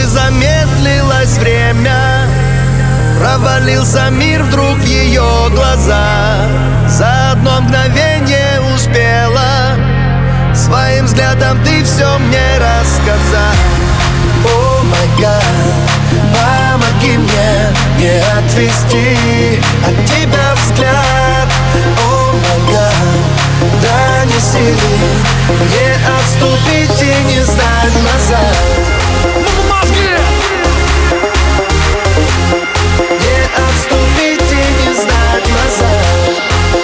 замедлилось время, провалился мир вдруг в ее глаза. За одно мгновение успела своим взглядом ты все мне рассказать. О май гад, помоги мне не отвести от тебя взгляд. О май гад, дай мне силы не отступить и не сдать назад. Не отступить и не сдать назад.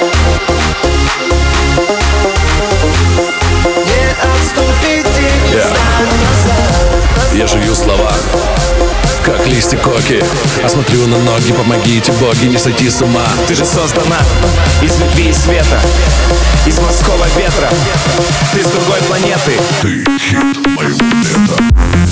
Не отступить и не сдать назад. Я жую слова, как листья коки, а смотрю на ноги, помогите, боги, не сойти с ума. Ты же создана из любви и света, из морского ветра. Ты с другой планеты. Ты хит моего лета.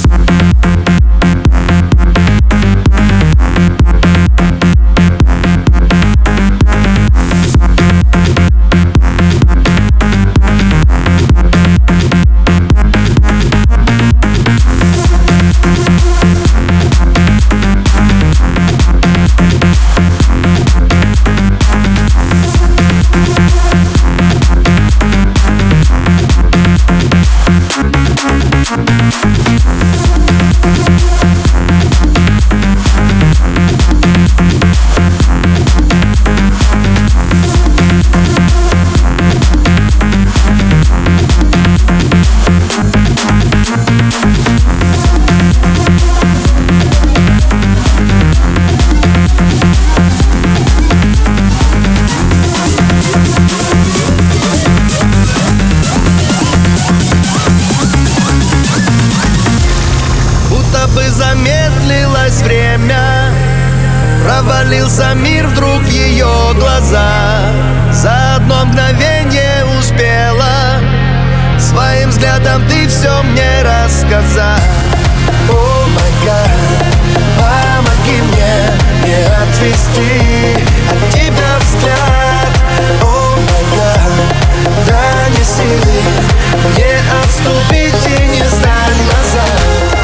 Замедлилось время, провалился мир вдруг в ее глаза. За одно мгновение успела своим взглядом ты все мне рассказать. О май гад, помоги мне не отвести от тебя взгляд. О май гад, дай мне силы не отступить и не сдать назад.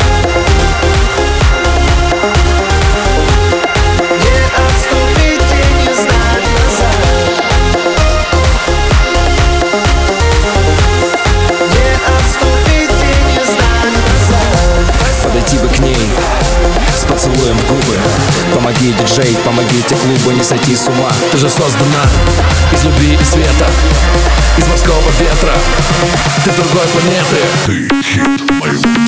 Подойти бы к ней с поцелуем в губы. Помоги, диджей, помогите клубу не сойти с ума. Ты же создана из любви и света, из морского ветра. Ты с другой планеты. Ты хит моего